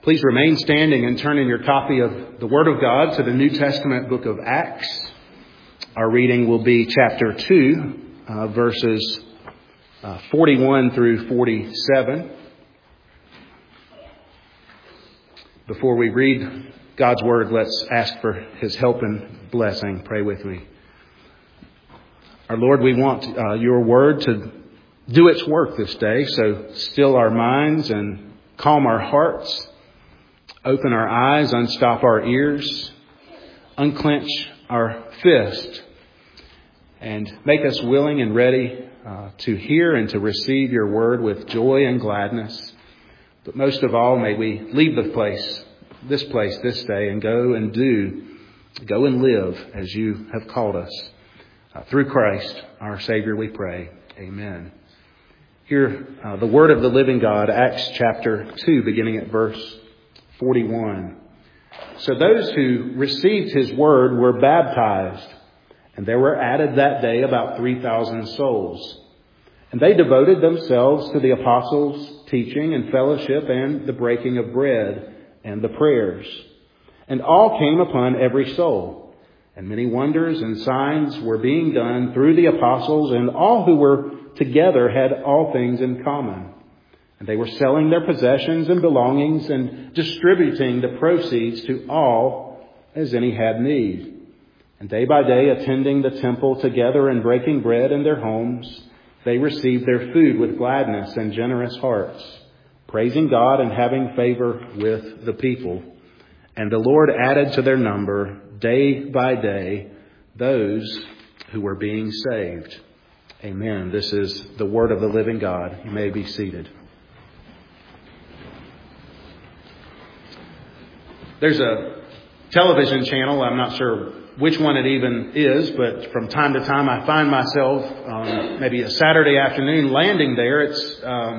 Please remain standing and turn in your copy of the Word of God to the New Testament book of Acts. Our reading will be chapter 2, verses 41 through 47. Before we read God's Word, let's ask for His help and blessing. Pray with me. Our Lord, we want your Word to do its work this day, so still our minds and calm our hearts. Open our eyes, unstop our ears, unclench our fist, and make us willing and ready to hear and to receive your word with joy and gladness. But most of all, may we leave this place this day and go and live as you have called us. Through Christ, our Savior, we pray. Amen. Hear the word of the living God, Acts chapter 2, beginning at verse 41. So those who received his word were baptized, and there were added that day about 3,000 souls. And they devoted themselves to the apostles' teaching and fellowship and the breaking of bread and the prayers. And all came upon every soul. And many wonders and signs were being done through the apostles, and all who were together had all things in common. And they were selling their possessions and belongings and distributing the proceeds to all as any had need. And day by day, attending the temple together and breaking bread in their homes, they received their food with gladness and generous hearts, praising God and having favor with the people. And the Lord added to their number day by day those who were being saved. Amen. This is the word of the living God. You may be seated. There's a television channel, I'm not sure which one it even is, but from time to time I find myself maybe a Saturday afternoon landing there. It's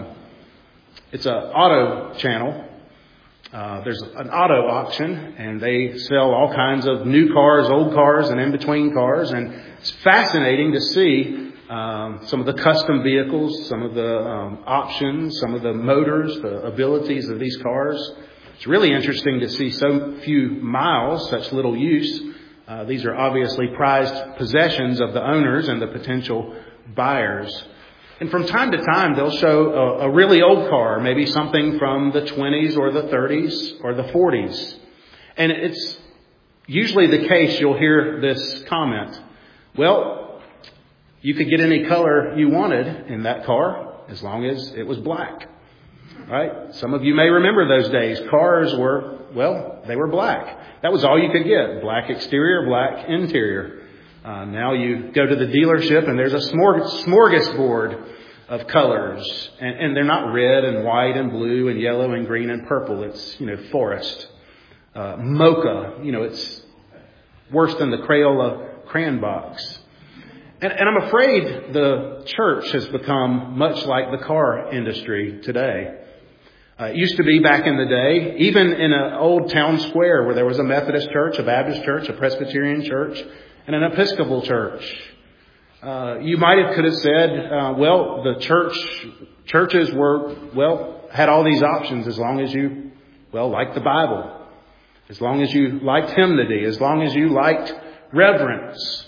an auto channel. There's an auto auction, and they sell all kinds of new cars, old cars, and in-between cars. And it's fascinating to see some of the custom vehicles, some of the options, some of the motors, the abilities of these cars. It's really interesting to see so few miles, such little use. These are obviously prized possessions of the owners and the potential buyers. And from time to time, they'll show a really old car, maybe something from the 20s or the 30s or the 40s. And it's usually the case you'll hear this comment. Well, you could get any color you wanted in that car as long as it was black. Right? Some of you may remember those days. Cars were, they were black. That was all you could get. Black exterior, black interior. Now you go to the dealership and there's a smorgasbord of colors. And they're not red and white and blue and yellow and green and purple. It's, forest. Mocha. It's worse than the Crayola crayon box. And I'm afraid the church has become much like the car industry today. It used to be back in the day, even in an old town square where there was a Methodist church, a Baptist church, a Presbyterian church, and an Episcopal church. You could have said, the churches had all these options as long as you, liked the Bible, as long as you liked hymnody, as long as you liked reverence.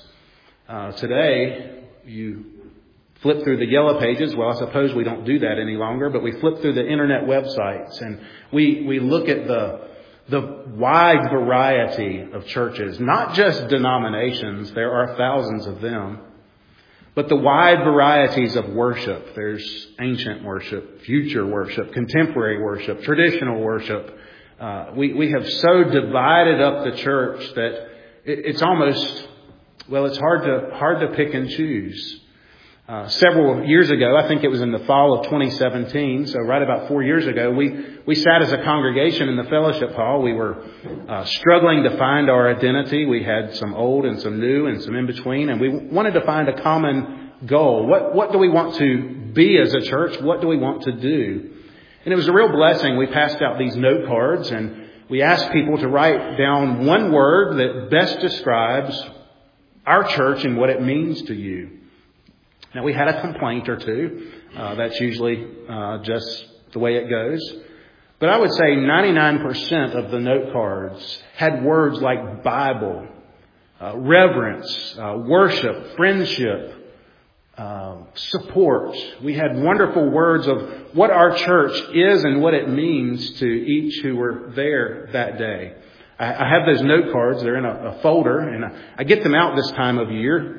Today, you flip through the yellow pages. Well, I suppose we don't do that any longer, but we flip through the internet websites and we look at the wide variety of churches, not just denominations. There are thousands of them, but the wide varieties of worship. There's ancient worship, future worship, contemporary worship, traditional worship. We have so divided up the church that it's almost, it's hard to pick and choose. Several years ago, I think it was in the fall of 2017, so right about 4 years ago, we sat as a congregation in the fellowship hall. We were struggling to find our identity. We had some old and some new and some in between, and we wanted to find a common goal. What do we want to be as a church? What do we want to do? And it was a real blessing. We passed out these note cards, and we asked people to write down one word that best describes our church and what it means to you. Now, we had a complaint or two. That's usually just the way it goes. But I would say 99% of the note cards had words like Bible, reverence, worship, friendship, support. We had wonderful words of what our church is and what it means to each who were there that day. I have those note cards. They're in a folder, and I get them out this time of year.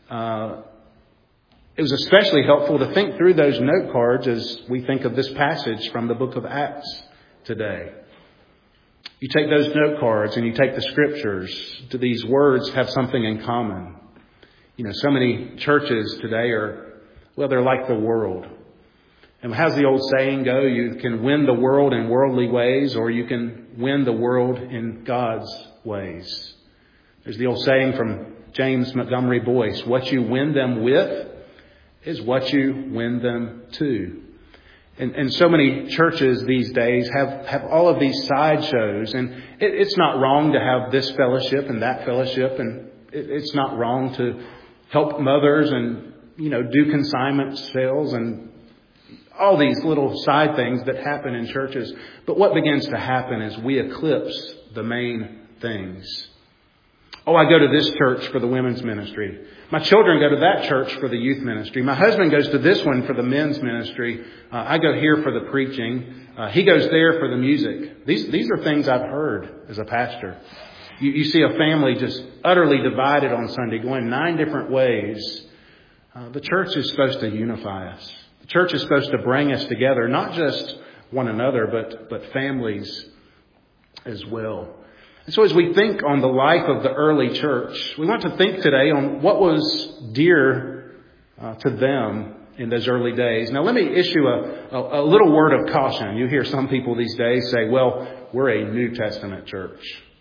It was especially helpful to think through those note cards as we think of this passage from the book of Acts today. You take those note cards and you take the scriptures. Do these words have something in common? So many churches today they're like the world. And how's the old saying go? You can win the world in worldly ways, or you can win the world in God's ways. There's the old saying from James Montgomery Boyce, what you win them with is what you win them to. And so many churches these days have all of these sideshows, and it's not wrong to have this fellowship and that fellowship, and it's not wrong to help mothers and, do consignment sales and all these little side things that happen in churches. But what begins to happen is we eclipse the main things. Oh, I go to this church for the women's ministry. My children go to that church for the youth ministry. My husband goes to this one for the men's ministry. I go here for the preaching. He goes there for the music. These are things I've heard as a pastor. You see a family just utterly divided on Sunday, going 9 different ways. The church is supposed to unify us. The church is supposed to bring us together, not just one another, but families as well. And so as we think on the life of the early church, we want to think today on what was dear to them in those early days. Now, let me issue a little word of caution. You hear some people these days say, well, we're a New Testament church.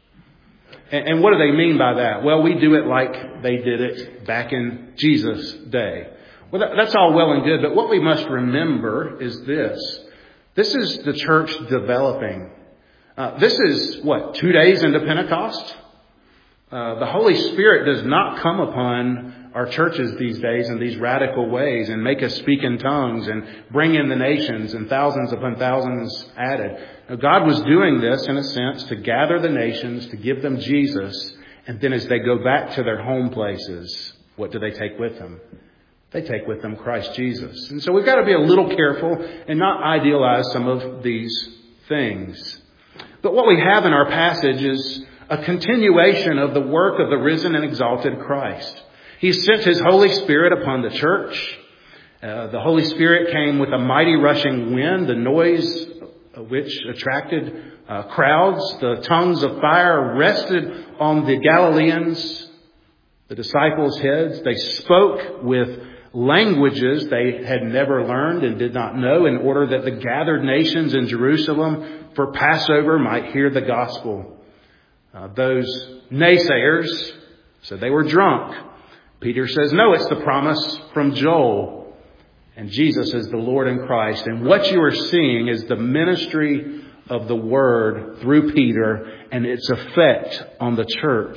And what do they mean by that? Well, we do it like they did it back in Jesus' day. Well, that's all well and good, but what we must remember is this. This is the church developing. This is, 2 days into Pentecost? The Holy Spirit does not come upon our churches these days in these radical ways and make us speak in tongues and bring in the nations and thousands upon thousands added. Now, God was doing this, in a sense, to gather the nations, to give them Jesus, and then as they go back to their home places, what do they take with them? They take with them Christ Jesus. And so we've got to be a little careful and not idealize some of these things. But what we have in our passage is a continuation of the work of the risen and exalted Christ. He sent His Holy Spirit upon the church. The Holy Spirit came with a mighty rushing wind, the noise of which attracted crowds. The tongues of fire rested on the Galileans, the disciples' heads. They spoke with languages they had never learned and did not know, in order that the gathered nations in Jerusalem for Passover might hear the gospel. Those naysayers said they were drunk. Peter says, no, it's the promise from Joel. And Jesus is the Lord and Christ. And what you are seeing is the ministry of the Word through Peter and its effect on the church.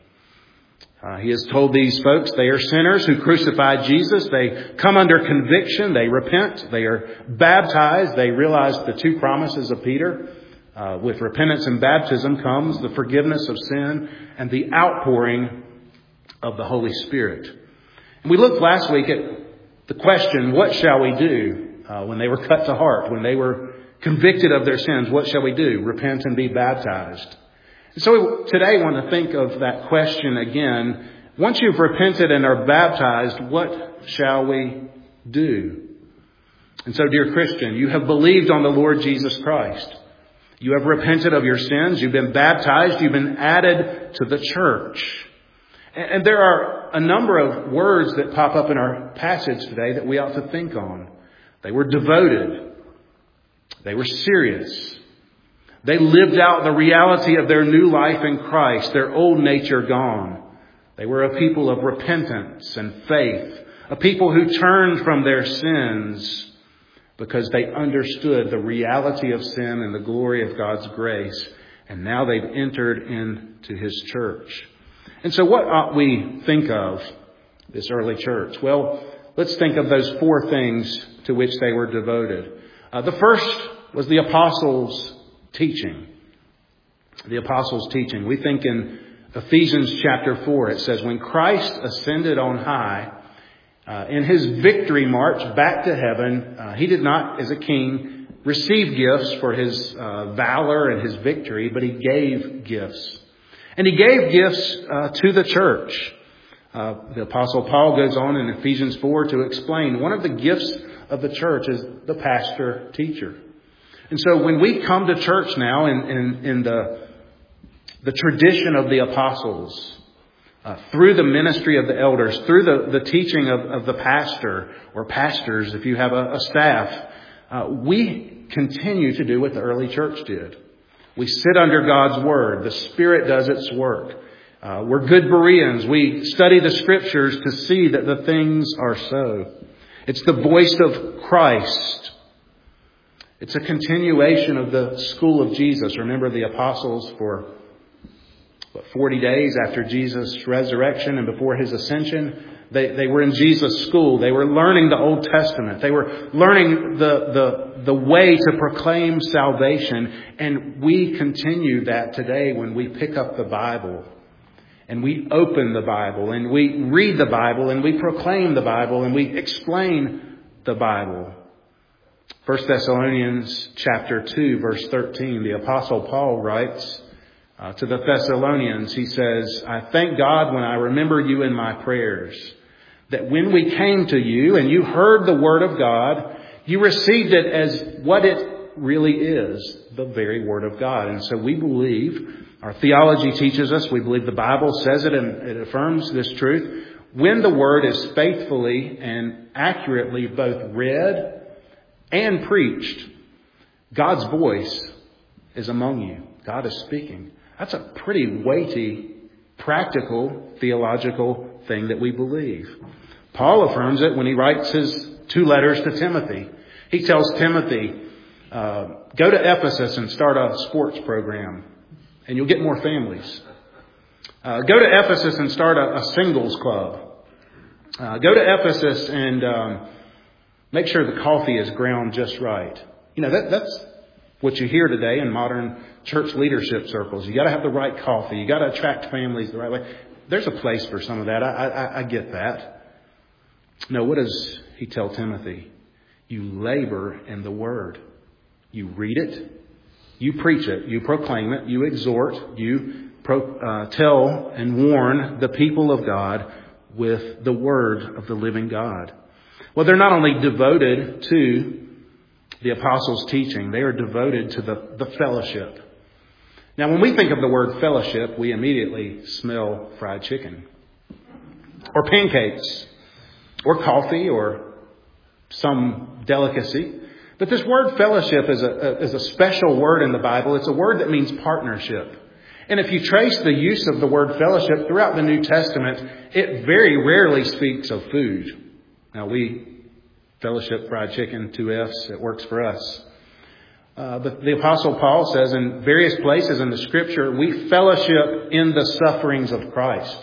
He has told these folks they are sinners who crucified Jesus. They come under conviction. They repent. They are baptized. They realize the 2 promises of Peter. With repentance and baptism comes the forgiveness of sin and the outpouring of the Holy Spirit. And we looked last week at the question, what shall we do when they were cut to heart, when they were convicted of their sins? What shall we do? Repent and be baptized. And so today I want to think of that question again. Once you've repented and are baptized, what shall we do? And so, dear Christian, you have believed on the Lord Jesus Christ. You have repented of your sins. You've been baptized. You've been added to the church. And there are a number of words that pop up in our passage today that we ought to think on. They were devoted. They were serious. They lived out the reality of their new life in Christ, their old nature gone. They were a people of repentance and faith, a people who turned from their sins because they understood the reality of sin and the glory of God's grace. And now they've entered into His church. And so what ought we think of this early church? Well, let's think of those 4 things to which they were devoted. The first was the apostles' teaching. The apostles' teaching. We think in Ephesians chapter 4, it says, when Christ ascended on high, in his victory march back to heaven, he did not, as a king, receive gifts for his valor and his victory, but he gave gifts. And he gave gifts to the church. The Apostle Paul goes on in Ephesians 4 to explain one of the gifts of the church is the pastor-teacher. And so when we come to church now in the tradition of the apostles, through the ministry of the elders, through the teaching of the pastor or pastors, if you have a staff, we continue to do what the early church did. We sit under God's Word. The Spirit does its work. We're good Bereans. We study the Scriptures to see that the things are so. It's the voice of Christ. It's a continuation of the school of Jesus. Remember the apostles for 40 days after Jesus' resurrection and before his ascension, they were in Jesus' school. They were learning the Old Testament. They were learning the way to proclaim salvation. And we continue that today when we pick up the Bible and we open the Bible and we read the Bible and we proclaim the Bible and we explain the Bible. 1 Thessalonians chapter 2, verse 13, the Apostle Paul writes to the Thessalonians, he says, I thank God when I remember you in my prayers, that when we came to you and you heard the word of God, you received it as what it really is, the very word of God. And so we believe, our theology teaches us, we believe the Bible says it and it affirms this truth. When the word is faithfully and accurately both read and preached, God's voice is among you. God is speaking. That's a pretty weighty, practical, theological thing that we believe. Paul affirms it when he writes his 2 letters to Timothy. He tells Timothy, go to Ephesus and start a sports program, and you'll get more families. Go to Ephesus and start a singles club. Go to Ephesus and make sure the coffee is ground just right. You know, that's what you hear today in modern church leadership circles. You got to have the right coffee. You got to attract families the right way. There's a place for some of that. I get that. No, what does he tell Timothy? You labor in the word. You read it. You preach it. You proclaim it. You exhort. You tell and warn the people of God with the word of the living God. Well, they're not only devoted to the apostles' teaching, they are devoted to the fellowship. Now, when we think of the word fellowship, we immediately smell fried chicken or pancakes or coffee or some delicacy. But this word fellowship is a special word in the Bible. It's a word that means partnership. And if you trace the use of the word fellowship throughout the New Testament, it very rarely speaks of food. Now, we fellowship fried chicken, 2 F's, it works for us. But the Apostle Paul says in various places in the Scripture, we fellowship in the sufferings of Christ.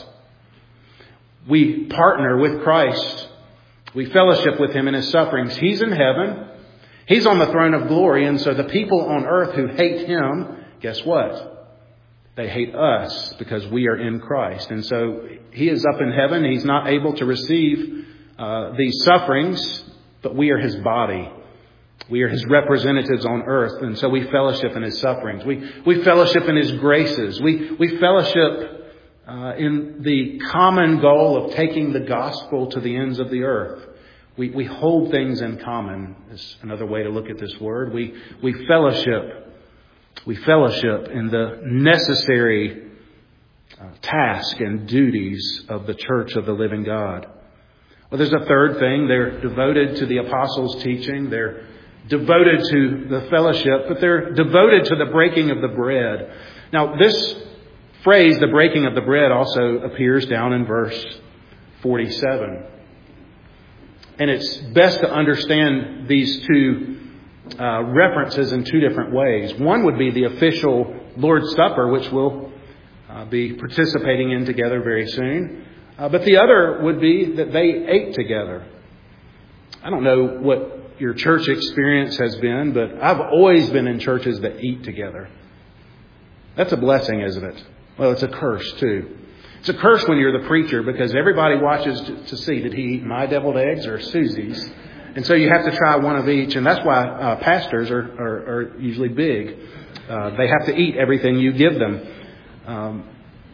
We partner with Christ. We fellowship with Him in His sufferings. He's in heaven. He's on the throne of glory. And so the people on earth who hate Him, guess what? They hate us because we are in Christ. And so He is up in heaven. He's not able to receive these sufferings, but we are His body. We are His representatives on earth. And so we fellowship in His sufferings. We fellowship in His graces. We fellowship in the common goal of taking the gospel to the ends of the earth. We hold things in common is another way to look at this word. We fellowship. We fellowship in the necessary task and duties of the church of the living God. Well, there's a third thing. They're devoted to the apostles' teaching. They're devoted to the fellowship, but they're devoted to the breaking of the bread. Now, this phrase, the breaking of the bread, also appears down in verse 47. And it's best to understand these two references in 2 different ways. One would be the official Lord's Supper, which we'll be participating in together very soon. But the other would be that they ate together. I don't know what your church experience has been, but I've always been in churches that eat together. That's a blessing, isn't it? Well, it's a curse too. It's a curse when you're the preacher because everybody watches to see, did he eat my deviled eggs or Susie's? And so you have to try one of each. And that's why pastors are usually big. They have to eat everything you give them.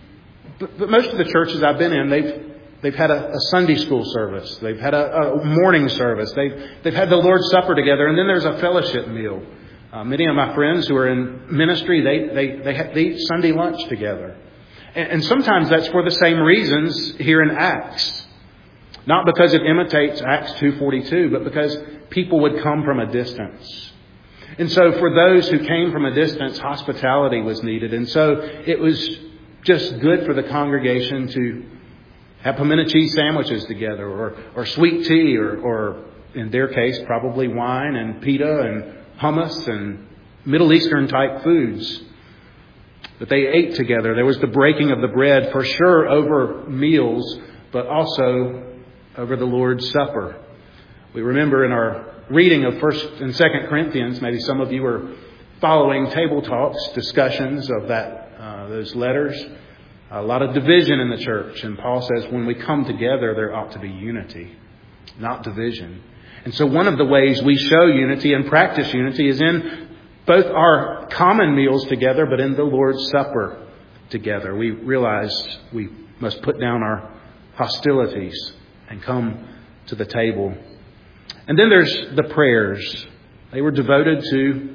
But most of the churches I've been in, they've had a Sunday school service. They've had a morning service. They've had the Lord's Supper together. And then there's a fellowship meal. Many of my friends who are in ministry, they eat Sunday lunch together. And sometimes that's for the same reasons here in Acts. Not because it imitates Acts 2:42, but because people would come from a distance. And so for those who came from a distance, hospitality was needed. And so it was just good for the congregation to have pimento cheese sandwiches together or sweet tea or in their case, probably wine and pita and hummus and Middle Eastern type foods. But they ate together. There was the breaking of the bread for sure over meals, but also over the Lord's Supper. We remember in our reading of 1st and 2nd Corinthians, maybe some of you were following table talks, discussions of those letters. A lot of division in the church. And Paul says when we come together, there ought to be unity, not division. And so one of the ways we show unity and practice unity is in both our common meals together, but in the Lord's Supper together. We realize we must put down our hostilities and come to the table. And then there's the prayers. They were devoted to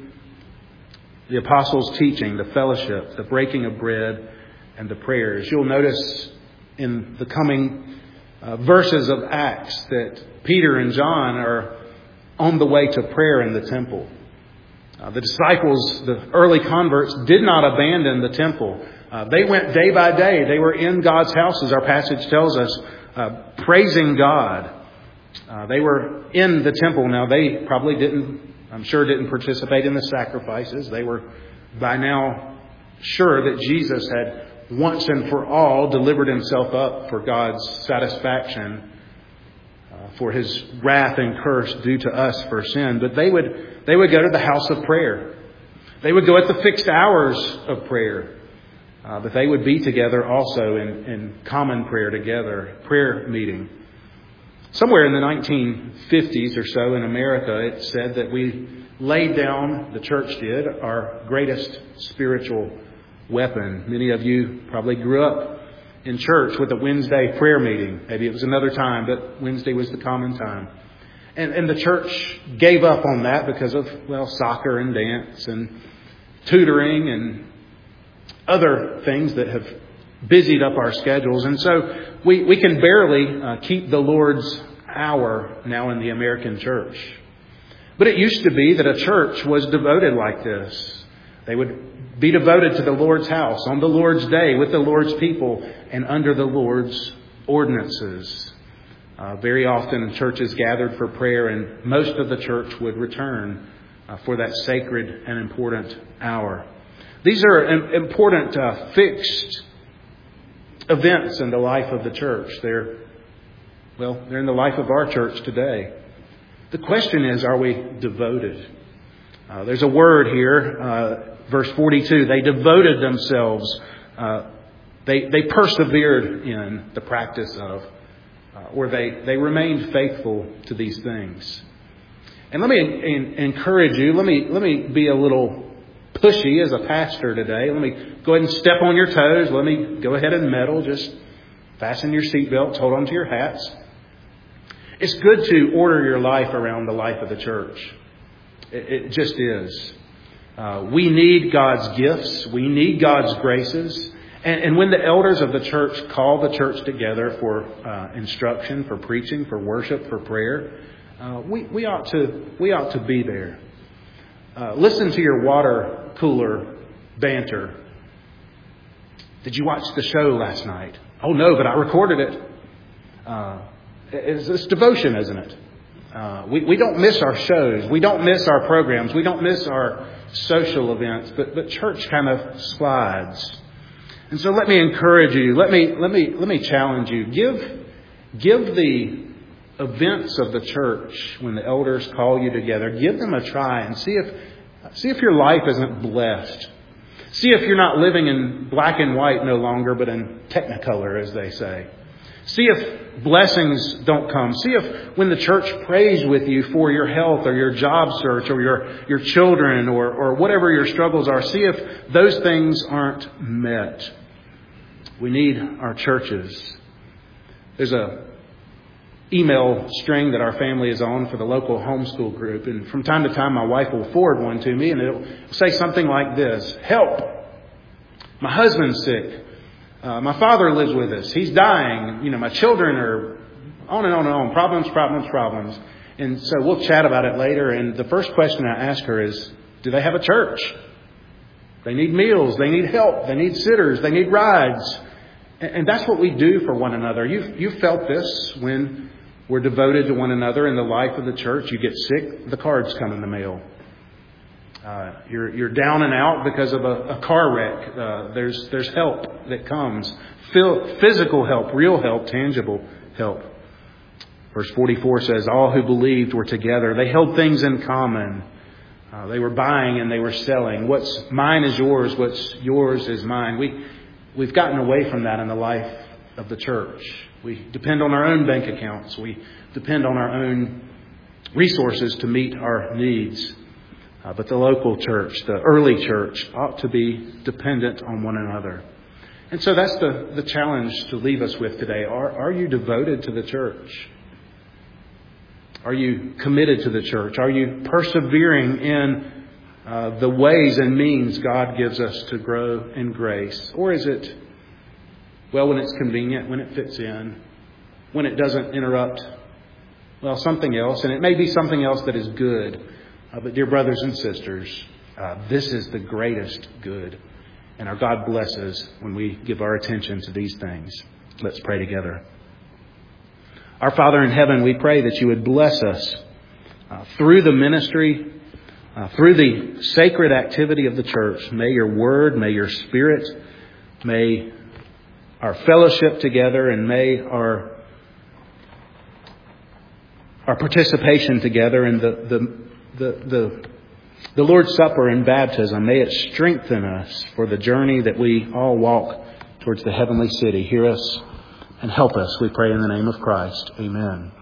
the apostles' teaching, the fellowship, the breaking of bread, and the prayers. You'll notice in the coming verses of Acts that Peter and John are on the way to prayer in the temple. The disciples, the early converts, did not abandon the temple. They went day by day. They were in God's house, as our passage tells us, praising God. They were in the temple. Now, they probably didn't participate in the sacrifices. They were by now sure that Jesus had once and for all delivered himself up for God's satisfaction, for his wrath and curse due to us for sin. But they would go to the house of prayer. They would go at the fixed hours of prayer. But they would be together also in common prayer together, prayer meeting. Somewhere in the 1950s or so in America, it said that we laid down, the church did, our greatest spiritual weapon. Many of you probably grew up in church with a Wednesday prayer meeting. Maybe it was another time, but Wednesday was the common time. And the church gave up on that because of, soccer and dance and tutoring and other things that have busied up our schedules. And so we can barely keep the Lord's hour now in the American church. But it used to be that a church was devoted like this. They would be devoted to the Lord's house on the Lord's day with the Lord's people and under the Lord's ordinances. Very often churches gathered for prayer, and most of the church would return for that sacred and important hour. These are important fixed events in the life of the church. They're in the life of our church today. The question is, are we devoted? There's a word here, verse 42. They devoted themselves. They persevered in the practice of, or they remained faithful to these things. And let me encourage you. Let me be a little pushy as a pastor today. Let me go ahead and step on your toes. Let me go ahead and meddle. Just fasten your seatbelts. Hold on to your hats. It's good to order your life around the life of the church. It just is. We need God's gifts. We need God's graces. And when the elders of the church call the church together for instruction, for preaching, for worship, for prayer, we ought to be there. Listen to your water cooler banter. Did you watch the show last night? Oh no, but I recorded it. It's devotion, isn't it? We don't miss our shows. We don't miss our programs. We don't miss our social events. But church kind of slides. And so let me encourage you. Let me challenge you. Give the events of the church, when the elders call you together, give them a try and see if your life isn't blessed. See if you're not living in black and white no longer, but in technicolor, as they say. See if blessings don't come. See if when the church prays with you for your health or your job search or your children or whatever your struggles are, see if those things aren't met. We need our churches. There's a email string that our family is on for the local homeschool group. And from time to time, my wife will forward one to me and it'll say something like this: help! My husband's sick. My father lives with us. He's dying. My children are on and on and on. Problems. And so we'll chat about it later. And the first question I ask her is, do they have a church? They need meals. They need help. They need sitters. They need rides. And that's what we do for one another. You've felt this when we're devoted to one another in the life of the church. You get sick, the cards come in the mail. You're down and out because of a car wreck. There's help that comes. Physical help, real help, tangible help. Verse 44 says, all who believed were together. They held things in common. They were buying and they were selling. What's mine is yours. What's yours is mine. We've gotten away from that in the life of the church. We depend on our own bank accounts. We depend on our own resources to meet our needs. But the local church, the early church, ought to be dependent on one another. And so that's the challenge to leave us with today. Are you devoted to the church? Are you committed to the church? Are you persevering in the ways and means God gives us to grow in grace? Or is it, when it's convenient, when it fits in, when it doesn't interrupt, something else? And it may be something else that is good. But dear brothers and sisters, this is the greatest good. And our God blesses when we give our attention to these things. Let's pray together. Our Father in heaven, we pray that you would bless us through the ministry, through the sacred activity of the church. May your word, may your spirit, may our fellowship together, and may our participation together in the Lord's Supper and baptism, may it strengthen us for the journey that we all walk towards the heavenly city. Hear us and help us, we pray in the name of Christ. Amen.